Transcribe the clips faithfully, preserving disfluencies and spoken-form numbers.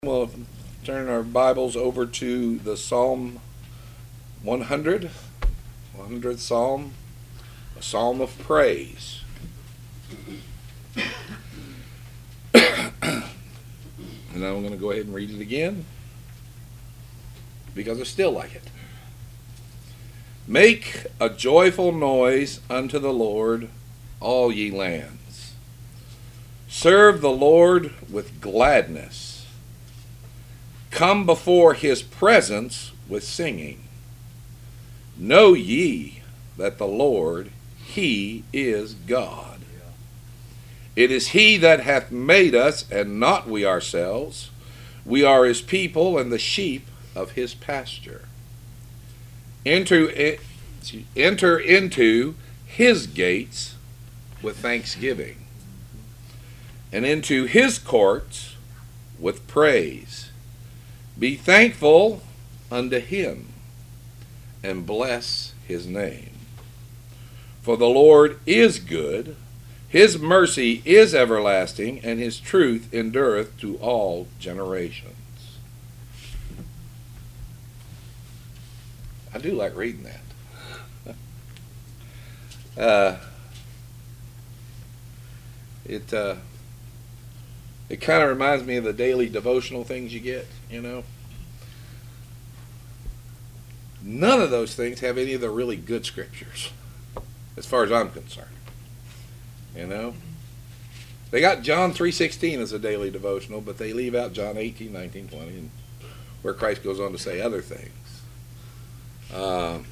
We'll turn our Bibles over to the Psalm one hundred, one hundredth Psalm, a Psalm of praise. And I'm going to go ahead and read it again because I still like it. Make a joyful noise unto the Lord, all ye lands. Serve the Lord with gladness. Come before his presence with singing. Know ye that the Lord, he is God. It is he that hath made us, and not we ourselves. We are his people, and the sheep of his pasture. Enter, enter into his gates with thanksgiving, and into his courts with praise. Be thankful unto him, and bless his name. For the Lord is good, his mercy is everlasting, and his truth endureth to all generations. I do like reading that. uh, it uh, it kind of reminds me of the daily devotional things you get, you know. None of those things have any of the really good scriptures, as far as I'm concerned. You know, they got John three sixteen as a daily devotional, but they leave out John eighteen, nineteen, twenty, and where Christ goes on to say other things. Um,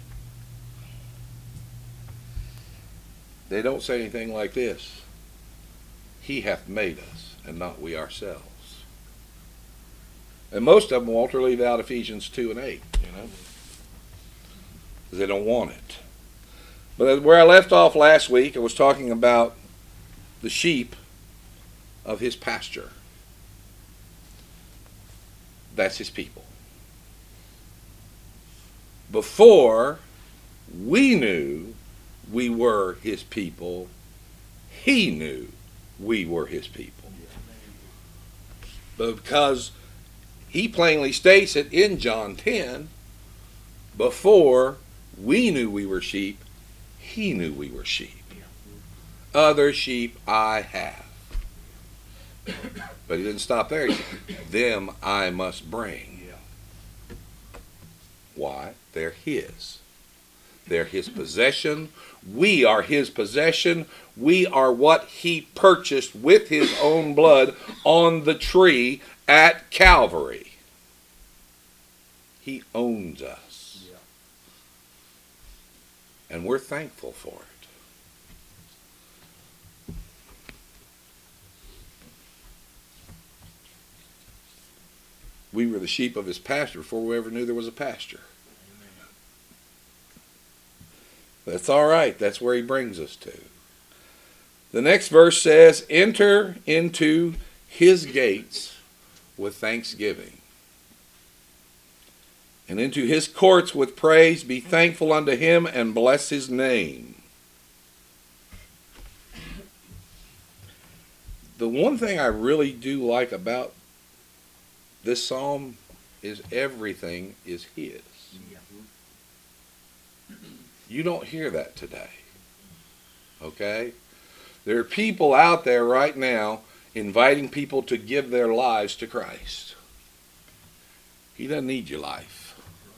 they don't say anything like this: he hath made us, and not we ourselves. And most of them, Walter, leave out Ephesians two and eight, you know, because they don't want it. But where I left off last week, I was talking about the sheep of his pasture. That's his people. Before we knew we were his people, he knew we were his people. But because he plainly states it in John ten, before we knew we were sheep, he knew we were sheep. Other sheep I have. But he didn't stop there. He said, them I must bring. Why? They're his. They're his possession. We are his possession. We are what he purchased with his own blood on the tree at Calvary. He owns us. Yeah. And we're thankful for it. We were the sheep of his pasture before we ever knew there was a pasture. Amen. That's all right. That's where he brings us to. The next verse says, enter into his gates with thanksgiving, and into his courts with praise. Be thankful unto him, and bless his name. The one thing I really do like about this psalm is everything is his. You don't hear that today. Okay? There are people out there right now inviting people to give their lives to Christ. He doesn't need your life.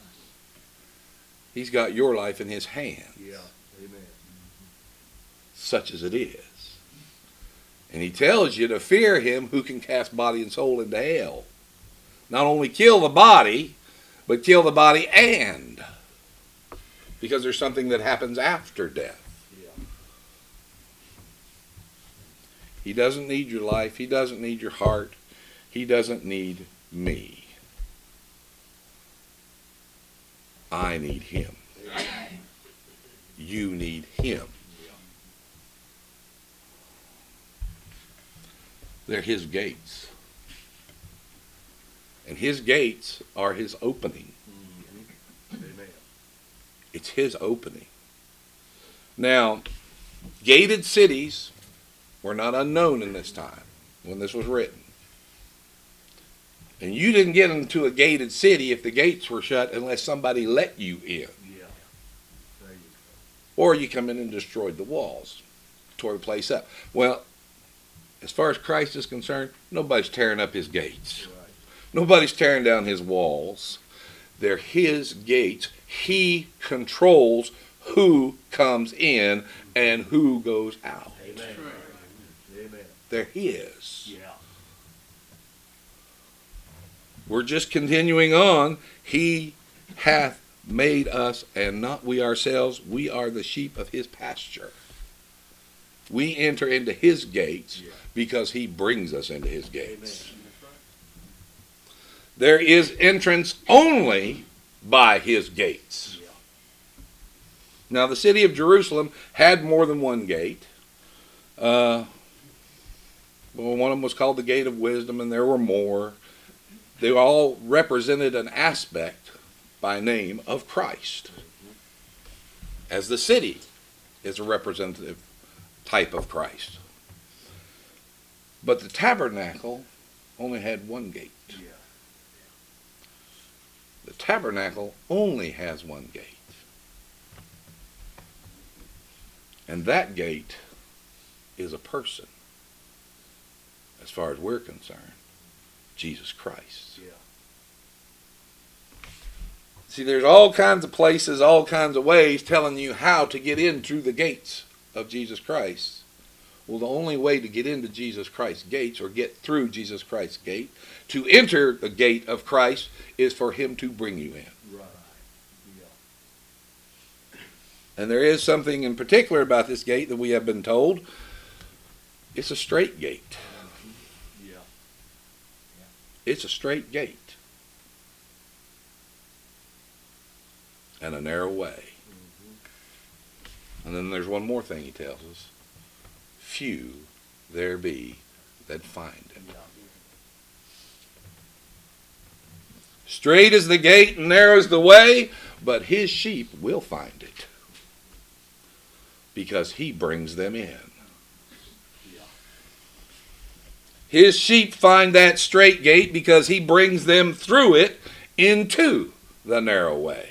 He's got your life in his hands. Yeah. Amen. Such as it is. And he tells you to fear him who can cast body and soul into hell. Not only kill the body, but kill the body and. Because there's something that happens after death. Yeah. He doesn't need your life. He doesn't need your heart. He doesn't need me. I need him. You need him. They're his gates. And his gates are his opening. Amen. It's his opening. Now, gated cities were not unknown in this time when this was written. And you didn't get into a gated city if the gates were shut unless somebody let you in. Yeah. There you Or you come in and destroyed the walls, tore the place up. Well, as far as Christ is concerned, nobody's tearing up his gates. go. Right. Nobody's tearing down his walls. They're his gates. He controls who comes in and who goes out. Amen. Amen. They're his. Yeah. We're just continuing on. He hath made us, and not we ourselves. We are the sheep of his pasture. We enter into his gates Yeah. because he brings us into his Amen. gates. There is entrance only by his gates. Yeah. Now, the city of Jerusalem had more than one gate. Uh, well, one of them was called the Gate of Wisdom, and there were more. They all represented an aspect by name of Christ. As the city is a representative type of Christ. But the tabernacle only had one gate. Yeah. The tabernacle only has one gate. And that gate is a person, as far as we're concerned, Jesus Christ. Yeah. See, there's all kinds of places, all kinds of ways telling you how to get in through the gates of Jesus Christ. Well, the only way to get into Jesus Christ's gates, or get through Jesus Christ's gate, to enter the gate of Christ, is for him to bring you in. Right. Yeah. And there is something in particular about this gate that we have been told. It's a straight gate. Yeah. It's a straight gate. And a narrow way. Mm-hmm. And then there's one more thing he tells us. Few there be that find it. Yeah. Straight is the gate and narrow is the way, but his sheep will find it. Because he brings them in. Yeah. His sheep find that straight gate because he brings them through it into the narrow way.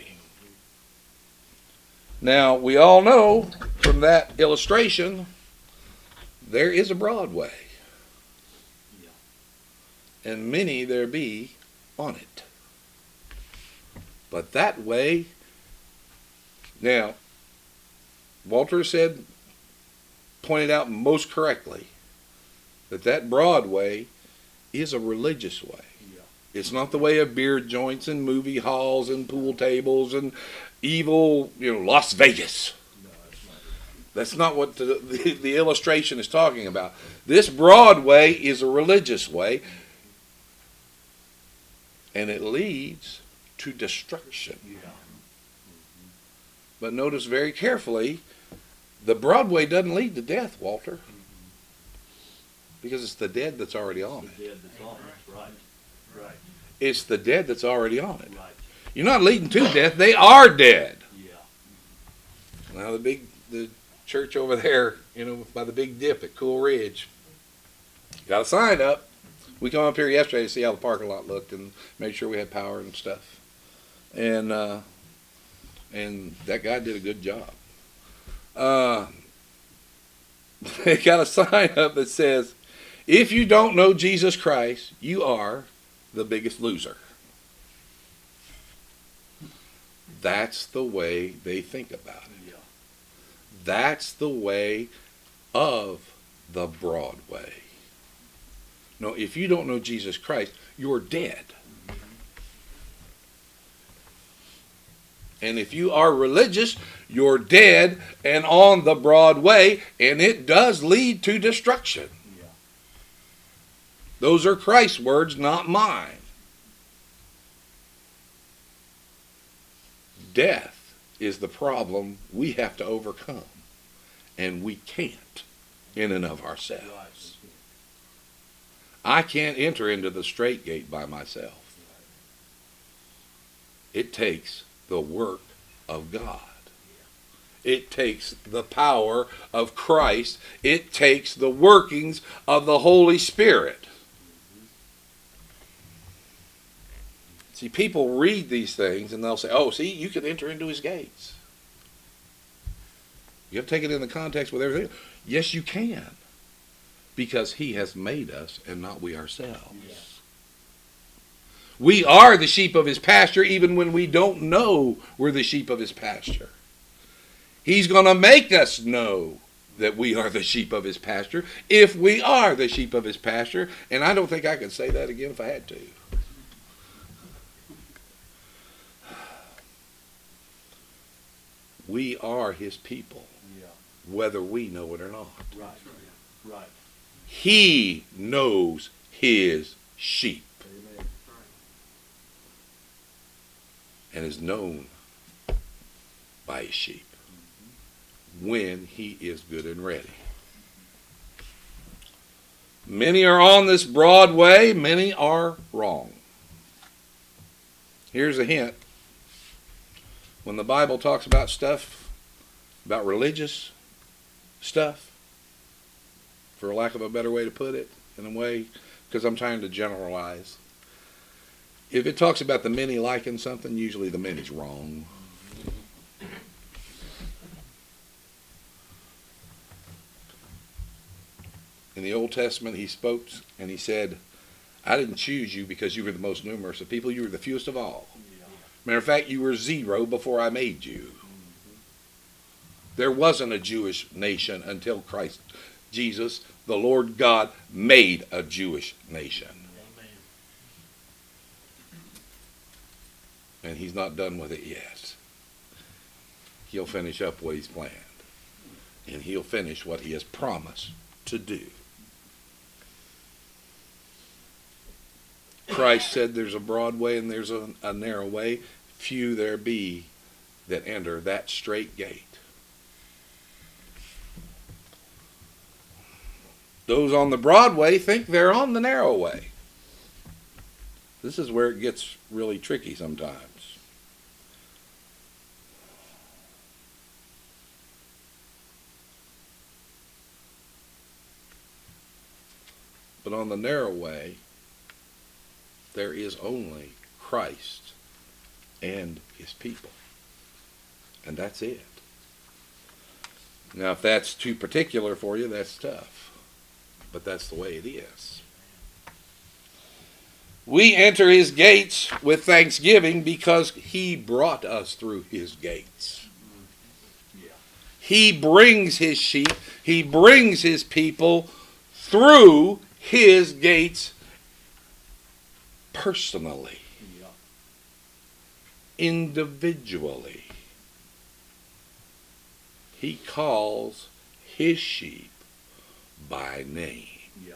Now, we all know from that illustration, there is a broad way. Yeah. And many there be on it. But that way, now, Walter said, pointed out most correctly, that that broad way is a religious way. Yeah. It's not the way of beer joints and movie halls and pool tables and evil, you know, Las Vegas. No, that's not. That's not what the, the, the illustration is talking about. This broad way is a religious way, and it leads to destruction. Yeah. But notice very carefully, the broad way doesn't lead to death, Walter, because it's the dead that's already on The it. dead that's on it. Right. Right. It's the dead that's already on it. Right. You're not leading to death, they are dead. Yeah. Now the big the church over there, you know, by the big dip at Cool Ridge, got a sign up. We come up here yesterday to see how the parking lot looked and made sure we had power and stuff. And uh, and that guy did a good job. Uh, they got a sign up that says, if you don't know Jesus Christ, you are the biggest loser. That's the way they think about it. Yeah. That's the way of the broad way. No, if you don't know Jesus Christ, you're dead. And if you are religious, you're dead and on the broad way, and it does lead to destruction. Yeah. Those are Christ's words, not mine. Death is the problem we have to overcome, and we can't in and of ourselves. Right. I can't enter into the straight gate by myself. It takes the work of God. It takes the power of Christ. It takes the workings of the Holy Spirit. See, people read these things and they'll say, oh, see, you can enter into his gates. You have to take it in the context with everything. Yes, you can. Because he has made us and not we ourselves. Yeah. We are the sheep of his pasture even when we don't know we're the sheep of his pasture. He's going to make us know that we are the sheep of his pasture if we are the sheep of his pasture. And I don't think I could say that again if I had to. We are his people, Yeah. whether we know it or not. Right. Right. He knows his sheep Amen. and is known by his sheep when he is good and ready. Many are on this broad way, many are wrong. Here's a hint. When the Bible talks about stuff, about religious stuff, for lack of a better way to put it, in a way, because I'm trying to generalize. If it talks about the many liking something, usually the many's wrong. In the Old Testament, he spoke and he said, I didn't choose you because you were the most numerous of people. You were the fewest of all. Yeah. Matter of fact, you were zero before I made you. There wasn't a Jewish nation until Christ Jesus, the Lord God, made a Jewish nation. Amen. And he's not done with it yet. He'll finish up what he's planned. And he'll finish what he has promised to do. Christ said there's a broad way and there's a, a narrow way. Few there be that enter that straight gate. Those on the broad way think they're on the narrow way. This is where it gets really tricky sometimes. But on the narrow way, there is only Christ and his people. And that's it. Now, if that's too particular for you, that's tough. But that's the way it is. We enter his gates with thanksgiving because he brought us through his gates. Yeah. He brings his sheep, he brings his people through his gates personally, Yeah. individually. He calls his sheep by name. Yeah.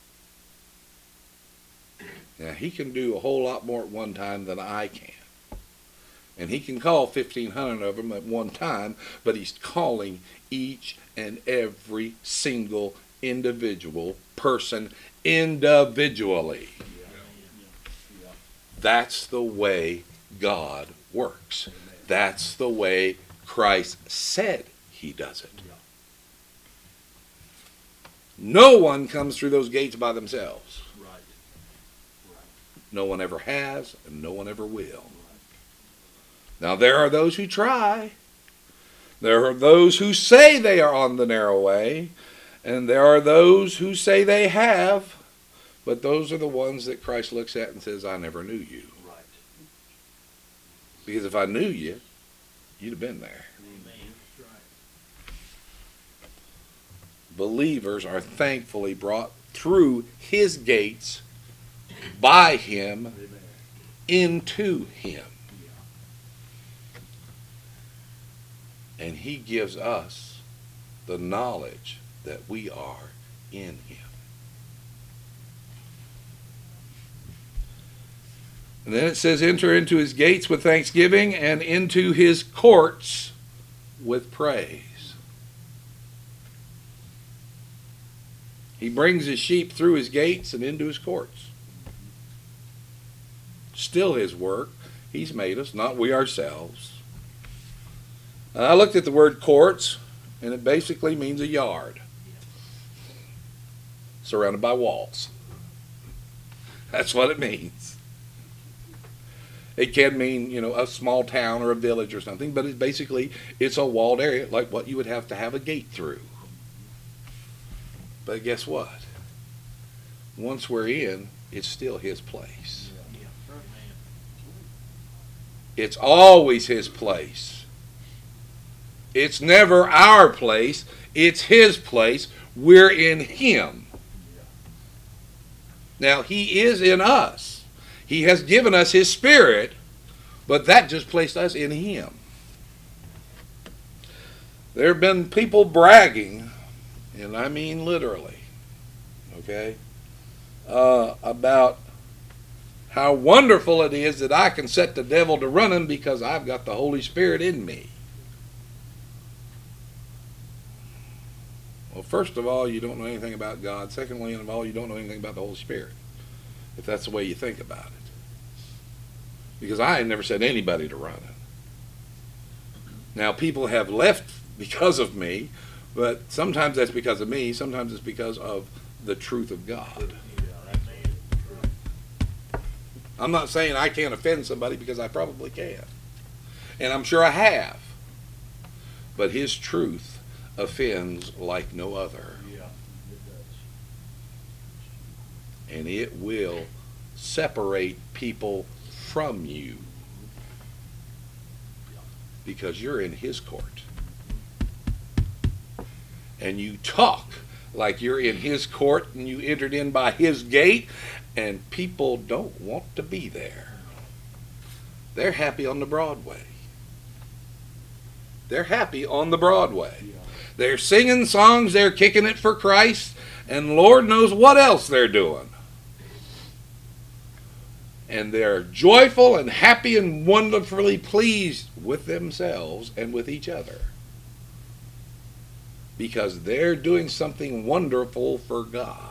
Now, he can do a whole lot more at one time than I can. And he can call fifteen hundred of them at one time, but he's calling each and every single individual person individually. Yeah. Yeah. That's the way God works. That's the way Christ said he does it. Yeah. No one comes through those gates by themselves. Right. Right. No one ever has, and no one ever will. Right. Now, there are those who try. There are those who say they are on the narrow way, and there are those who say they have, but those are the ones that Christ looks at and says, I never knew you. Right. Because if I knew you, you'd have been there. Amen. That's right. Believers are thankfully brought through his gates by him Amen. into him. Yeah. And he gives us the knowledge that we are in him. And then it says, enter into his gates with thanksgiving and into his courts with praise. He brings his sheep through his gates and into his courts. Still his work. He's made us, not we ourselves. And I looked at the word courts, and it basically means a yard surrounded by walls. That's what it means. It can mean, you know, a small town or a village or something, but it's basically, it's a walled area, like what you would have to have a gate through. But guess what? Once we're in, it's still his place. It's always his place. It's never our place. It's his place. We're in him. Now, he is in us. He has given us his Spirit, but that just placed us in him. There have been people bragging, and I mean literally, okay, uh, about how wonderful it is that I can set the devil to running because I've got the Holy Spirit in me. Well, first of all, you don't know anything about God. Secondly, of all, you don't know anything about the Holy Spirit, if that's the way you think about it. Because I ain't never set anybody to run it. Now, people have left because of me, but sometimes that's because of me. Sometimes it's because of the truth of God. I'm not saying I can't offend somebody, because I probably can. And I'm sure I have. But his truth offends like no other. And it will separate people from you, because you're in his court. And you talk like you're in his court and you entered in by his gate, and people don't want to be there. They're happy on the Broadway. They're happy on the Broadway. They're singing songs, they're kicking it for Christ, and Lord knows what else they're doing. And they're joyful and happy and wonderfully pleased with themselves and with each other, because they're doing something wonderful for God.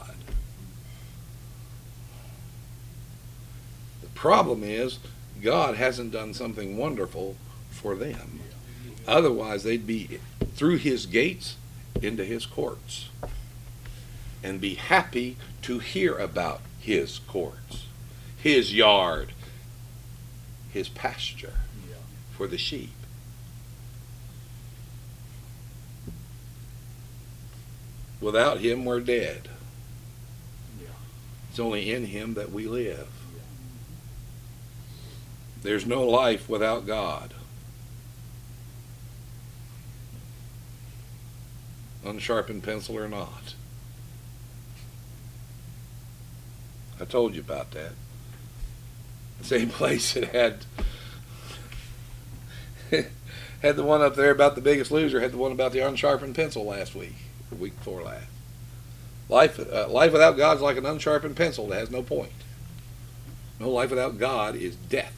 The problem is, God hasn't done something wonderful for them. Otherwise, they'd be through his gates into his courts and be happy to hear about his courts, his yard, his pasture for the sheep. Without him, we're dead. It's only in him that we live. There's no life without God. Unsharpened pencil or not. I told you about that. The same place that had had the one up there about The Biggest Loser, had the one about the unsharpened pencil last week, or week before last. Life, uh, life without God is like an unsharpened pencil that has no point. No, life without God is death.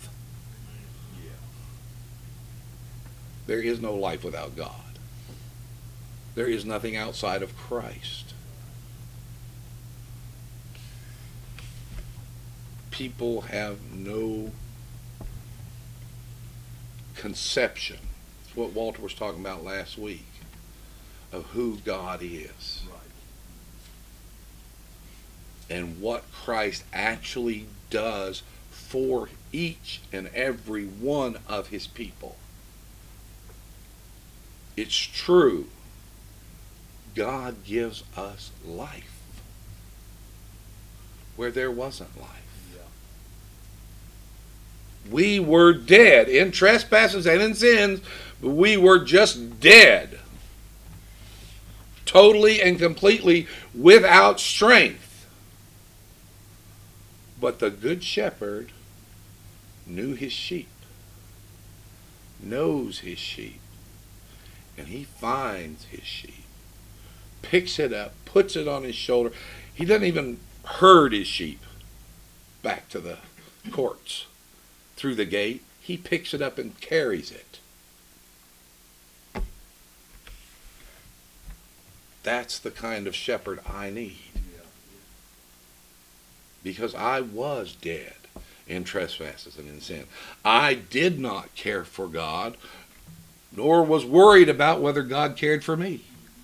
There is no life without God. There is nothing outside of Christ. People have no conception. It's what Walter was talking about last week, of who God is. Right. And what Christ actually does for each and every one of his people. It's true. God gives us life where there wasn't life. Yeah. We were dead in trespasses and in sins, but we were just dead. Totally and completely without strength. But the Good Shepherd knew his sheep, knows his sheep, and he finds his sheep, picks it up, puts it on his shoulder. He doesn't even herd his sheep back to the courts through the gate. He picks it up and carries it. That's the kind of shepherd I need. Because I was dead in trespasses and in sin. I did not care for God, nor was worried about whether God cared for me.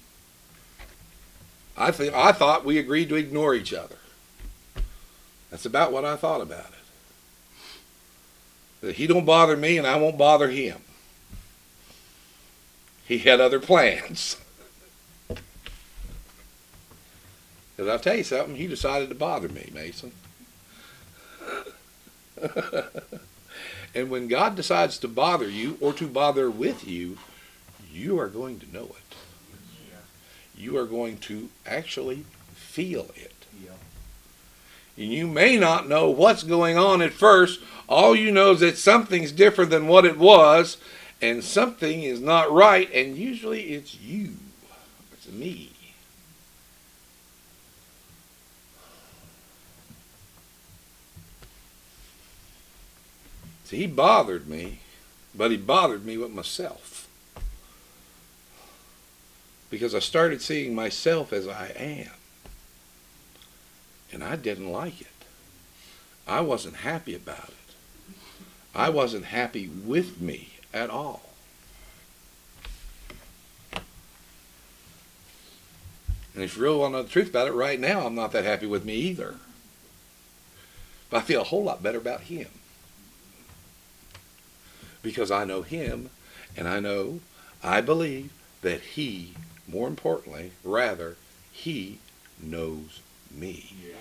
I think I thought we agreed to ignore each other. That's about what I thought about it. That he don't bother me and I won't bother him. He had other plans. Because I'll tell you something, he decided to bother me, Mason. And when God decides to bother you or to bother with you, you are going to know it. You are going to actually feel it. And you may not know what's going on at first. All you know is that something's different than what it was, and something is not right, and usually it's you. It's me. See, he bothered me, but he bothered me with myself. Because I started seeing myself as I am. And I didn't like it. I wasn't happy about it. I wasn't happy with me at all. And if you really want to know the truth about it, right now I'm not that happy with me either. But I feel a whole lot better about him. Because I know him, and I know, I believe that he, more importantly, rather, he knows me. Yeah.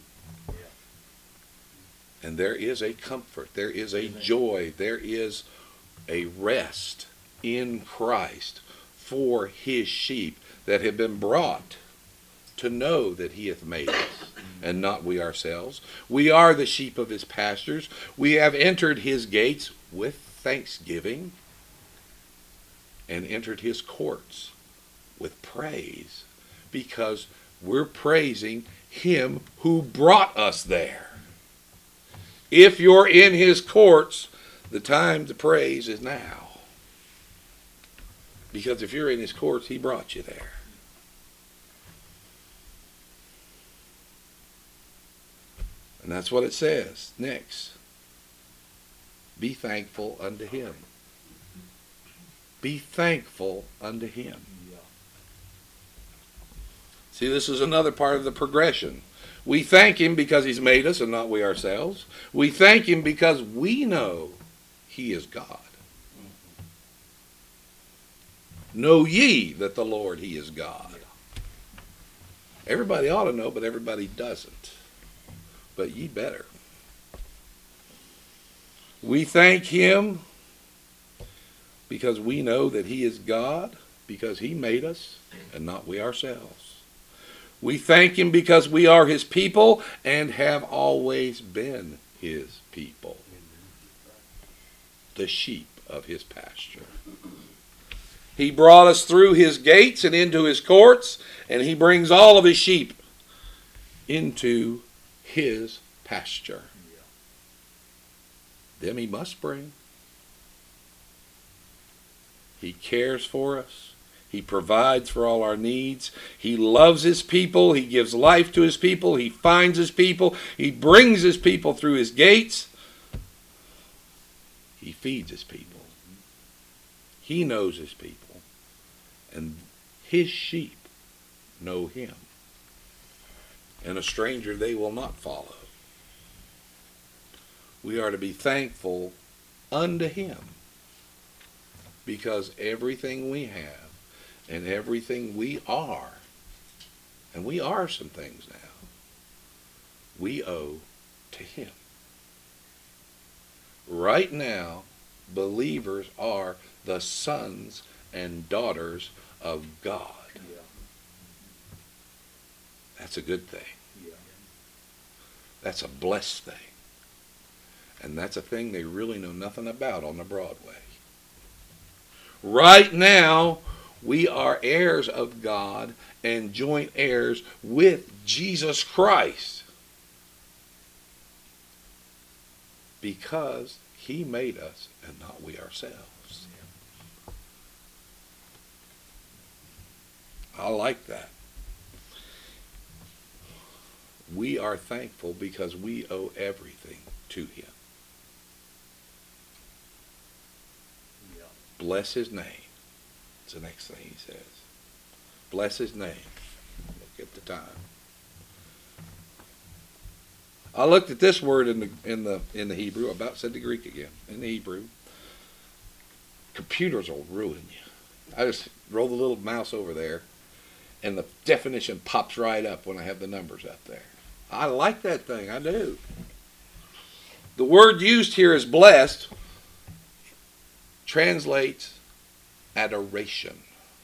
And there is a comfort, there is a joy, there is a rest in Christ for his sheep that have been brought to know that he hath made us, and not we ourselves. We are the sheep of his pastures. We have entered his gates with thanksgiving and entered his courts with praise, because we're praising him who brought us there. If you're in his courts, the time to praise is now. Because if you're in his courts, he brought you there. And that's what it says next. Be thankful unto him. Be thankful unto him. See, this is another part of the progression. We thank him because he's made us and not we ourselves. We thank him because we know he is God. Know ye that the Lord, he is God. Everybody ought to know, but everybody doesn't. But ye better. We thank him because we know that he is God, because he made us and not we ourselves. We thank him because we are his people and have always been his people. The sheep of his pasture. He brought us through his gates and into his courts, and he brings all of his sheep into his pasture. Them he must bring. He cares for us. He provides for all our needs. He loves his people. He gives life to his people. He finds his people. He brings his people through his gates. He feeds his people. He knows his people. And his sheep know him. And a stranger they will not follow. We are to be thankful unto him, because everything we have and everything we are, and we are some things now, we owe to him. Right now, believers are the sons and daughters of God. Yeah. That's a good thing. Yeah. That's a blessed thing. And that's a thing they really know nothing about on the Broadway. Right now, we are heirs of God and joint heirs with Jesus Christ, because he made us and not we ourselves. I like that. We are thankful because we owe everything to him. Yeah. Bless his name. That's the next thing he says. Bless his name. Look at the time. I looked at this word in the in the in the Hebrew. I about said the Greek again. In the Hebrew, computers will ruin you. I just roll the little mouse over there, and the definition pops right up when I have the numbers up there. I like that thing. I do. The word used here is blessed. Translates adoration.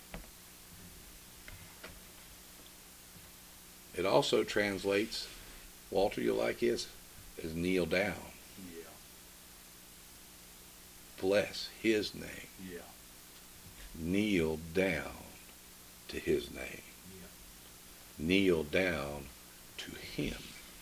It also translates, Walter, you like his, is kneel down. Yeah. Bless his name. Yeah. Kneel down to his name. Yeah. Kneel down to him.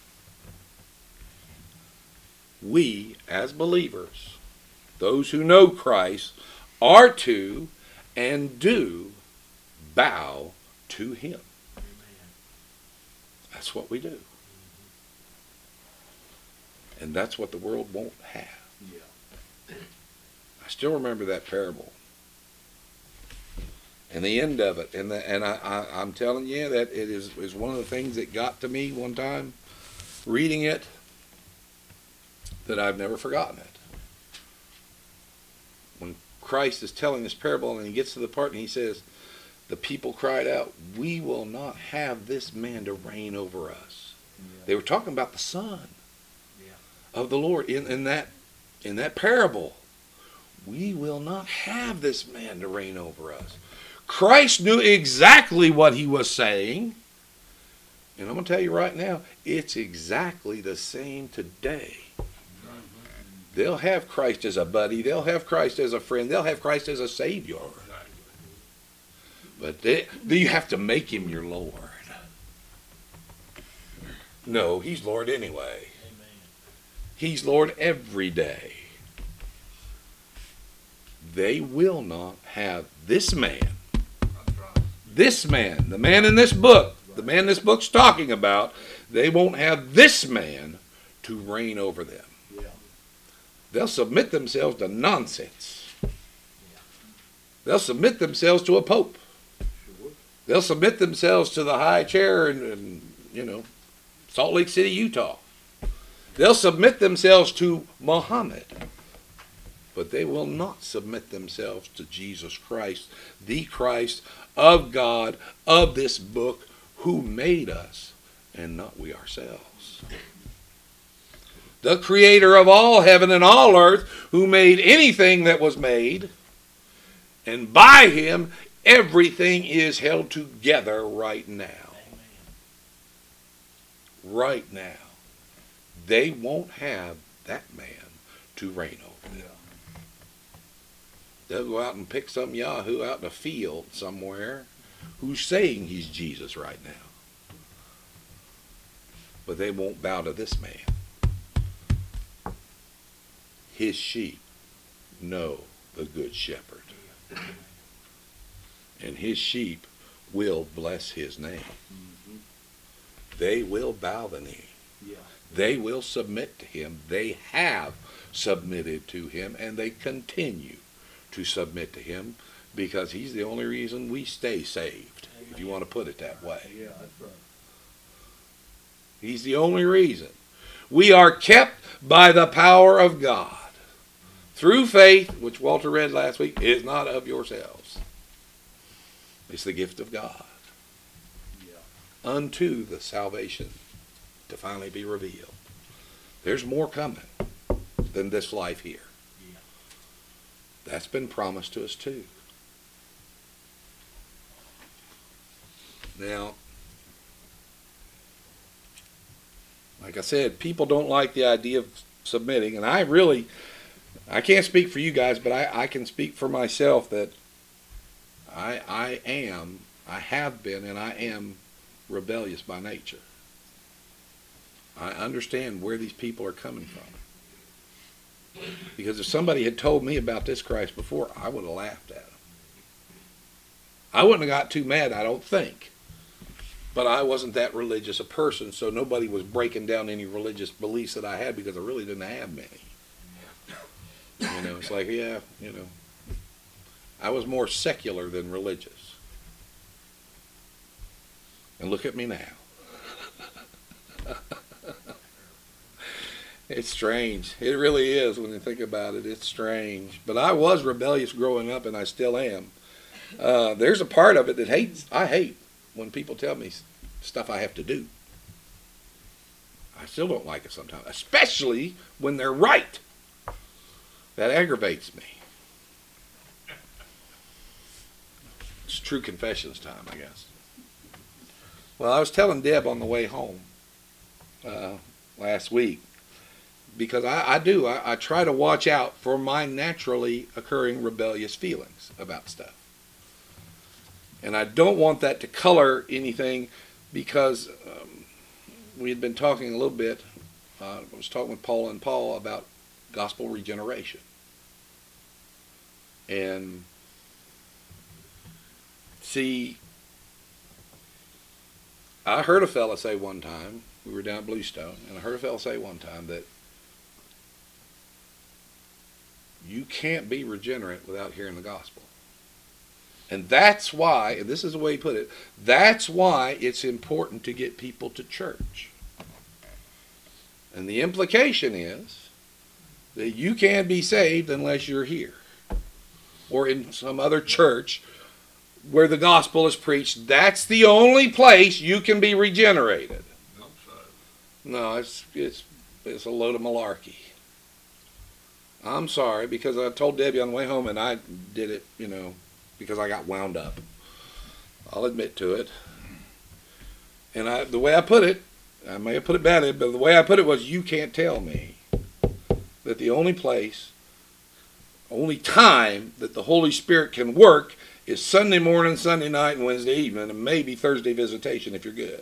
We, as believers, those who know Christ, are to and do bow to him. Amen. That's what we do. And that's what the world won't have. Yeah. I still remember that parable. And the end of it. And the, and I, I, I'm telling you that it is, is one of the things that got to me one time, reading it, that I've never forgotten it. When Christ is telling this parable and he gets to the part and he says, the people cried out, we will not have this man to reign over us. Yeah. They were talking about the Son Yeah. of the Lord in, in that in that parable. We will not have this man to reign over us. Christ knew exactly what he was saying. And I'm going to tell you right now, it's exactly the same today. They'll have Christ as a buddy. They'll have Christ as a friend. They'll have Christ as a Savior. But they, you have to make him your Lord. No, he's Lord anyway. Amen. He's Lord every day. They will not have this man, this man, the man in this book, the man this book's talking about, they won't have this man to reign over them. Yeah. They'll submit themselves to nonsense. They'll submit themselves to a pope. Sure. They'll submit themselves to the high chair in, in, you know, Salt Lake City, Utah. They'll submit themselves to Muhammad. But they will not submit themselves to Jesus Christ, the Christ of God, of this book, who made us, and not we ourselves. The creator of all heaven and all earth, who made anything that was made, and by him everything is held together right now. Amen. Right now. They won't have that man to reign over them. They'll go out and pick some yahoo out in a field somewhere who's saying he's Jesus right now. But they won't bow to this man. His sheep know the good shepherd. And his sheep will bless his name. Mm-hmm. They will bow the knee. Yeah. They will submit to him. They have submitted to him, and they continue to submit to him, because he's the only reason we stay saved, Amen. if you want to put it that way. Yeah, that's right. He's the only reason. We are kept by the power of God through faith, which Walter read last week, is not of yourselves. It's the gift of God Yeah. unto the salvation to finally be revealed. There's more coming than this life here. Yeah. That's been promised to us too. Now, like I said, people don't like the idea of submitting, and I really, I can't speak for you guys, but I, I can speak for myself that I, I am, I have been, and I am rebellious by nature. I understand where these people are coming from. Because if somebody had told me about this Christ before, I would have laughed at him. I wouldn't have got too mad, I don't think. But I wasn't that religious a person, so nobody was breaking down any religious beliefs that I had, because I really didn't have many. You know, it's like, yeah, you know. I was more secular than religious. And look at me now. It's strange. It really is when you think about it. It's strange. But I was rebellious growing up, and I still am. Uh, there's a part of it that hates. I hate when people tell me stuff I have to do. I still don't like it sometimes, especially when they're right. That aggravates me. It's true confessions time, I guess. Well, I was telling Deb on the way home uh, last week, because I, I do, I, I try to watch out for my naturally occurring rebellious feelings about stuff. And I don't want that to color anything, because um, we had been talking a little bit, uh, I was talking with Paul and Paul about gospel regeneration. And see, I heard a fella say one time, we were down at Bluestone, and I heard a fella say one time that you can't be regenerate without hearing the gospel. And that's why, and this is the way he put it, that's why it's important to get people to church. And the implication is that you can't be saved unless you're here or in some other church where the gospel is preached. That's the only place you can be regenerated. No, it's it's it's a load of malarkey. I'm sorry, because I told Debbie on the way home, and I did it, you know, because I got wound up. I'll admit to it. And I, the way I put it, I may have put it badly, but the way I put it was, you can't tell me that the only place, only time that the Holy Spirit can work is Sunday morning, Sunday night, and Wednesday evening, and maybe Thursday visitation if you're good.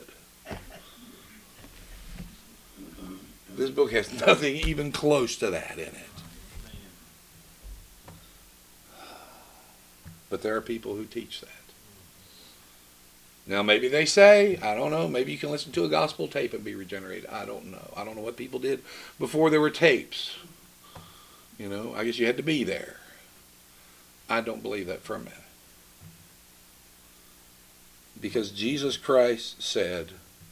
This book has nothing even close to that in it. But there are people who teach that. Now, maybe they say, I don't know, maybe you can listen to a gospel tape and be regenerated. I don't know. I don't know what people did before there were tapes. You know, I guess you had to be there. I don't believe that for a minute. Because Jesus Christ said,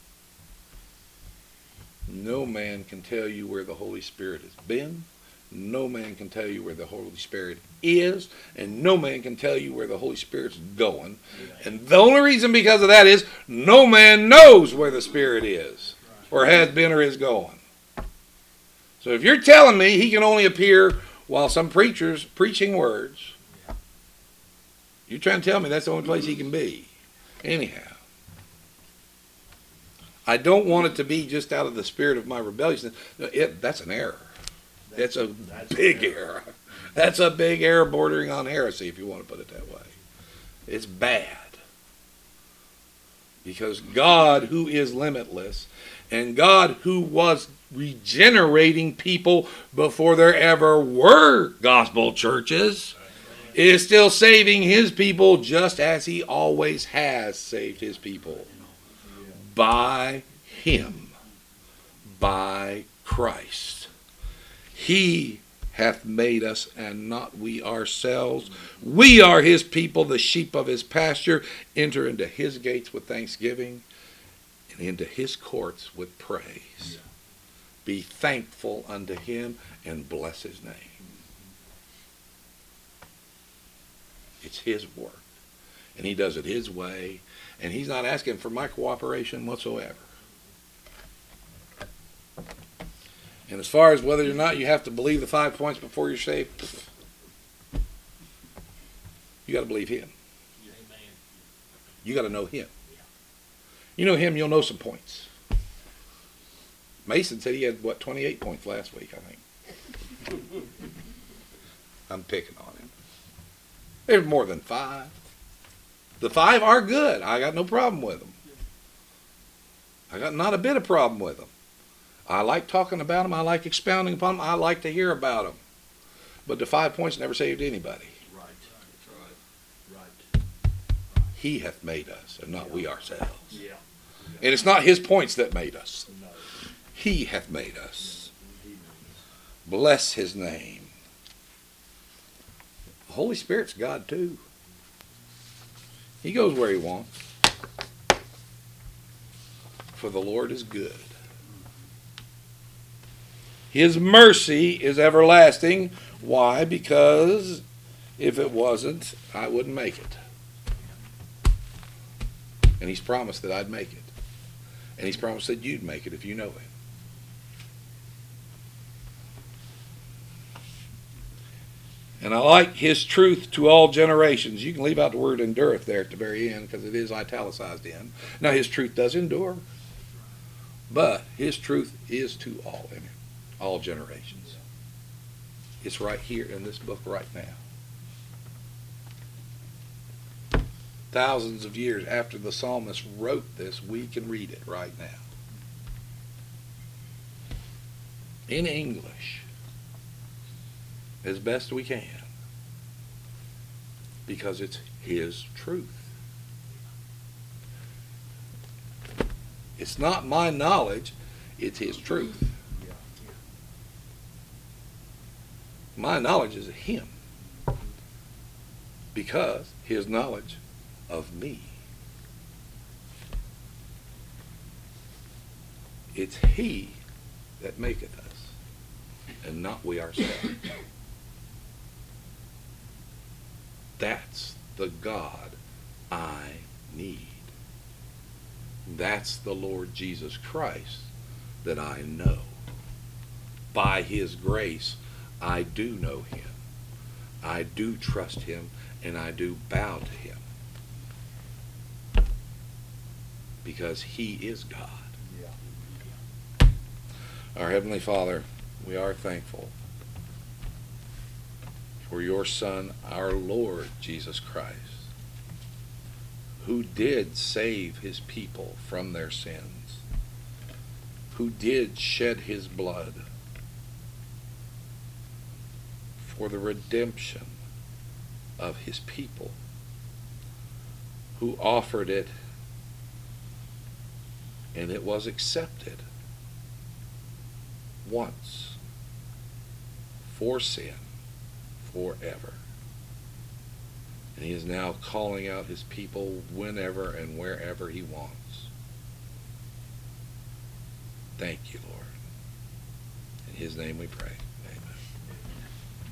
no man can tell you where the Holy Spirit has been. No man can tell you where the Holy Spirit is, and no man can tell you where the Holy Spirit's going. And the only reason because of that is no man knows where the Spirit is, or has been, or is going. So if you're telling me he can only appear while some preacher's preaching words, you're trying to tell me that's the only place he can be. Anyhow, I don't want it to be just out of the spirit of my rebelliousness. It, that's an error. That's a big error. That's a big error bordering on heresy, if you want to put it that way. It's bad. Because God, who is limitless, and God, who was regenerating people before there ever were gospel churches, is still saving his people just as he always has saved his people. By him. By Christ. He hath made us, and not we ourselves. We are his people, the sheep of his pasture. Enter into his gates with thanksgiving, and into his courts with praise. Be thankful unto him, and bless his name. It's his work, and he does it his way, and he's not asking for my cooperation whatsoever. And as far as whether or not you have to believe the five points before you're saved, you got to believe him. You got to know him. You know him, you'll know some points. Mason said he had, what, twenty-eight points last week, I think. I'm picking on him. There's more than five. The five are good. I got no problem with them. I got not a bit of problem with them. I like talking about them. I like expounding upon them. I like to hear about them. But the five points never saved anybody. Right. Right. Right. He hath made us, and not we ourselves. Yeah. And it's not his points that made us. No. He hath made us. He made us. Bless his name. The Holy Spirit's God too. He goes where he wants. For the Lord is good. His mercy is everlasting. Why? Because if it wasn't, I wouldn't make it. And He's promised that I'd make it. And He's promised that you'd make it if you know Him. And I like His truth to all generations. You can leave out the word endureth there at the very end because it is italicized in. Now His truth does endure. But His truth is to all, all generations. It's right here in this book right now. Thousands of years after the psalmist wrote this, we can read it right now. In English. As best we can. Because it's His truth. It's not my knowledge, it's His truth. My knowledge is of Him. Because His knowledge of me. It's He that maketh us, and not we ourselves. That's the God I need. That's the Lord Jesus Christ that I know. By His grace, I do know Him. I do trust Him, and I do bow to Him. Because He is God. Yeah. Our Heavenly Father, we are thankful for Your Son, our Lord Jesus Christ, who did save His people from their sins, who did shed His blood for the redemption of His people, who offered it and it was accepted once for sin forever. And He is now calling out His people whenever and wherever He wants. Thank You, Lord. In His name we pray.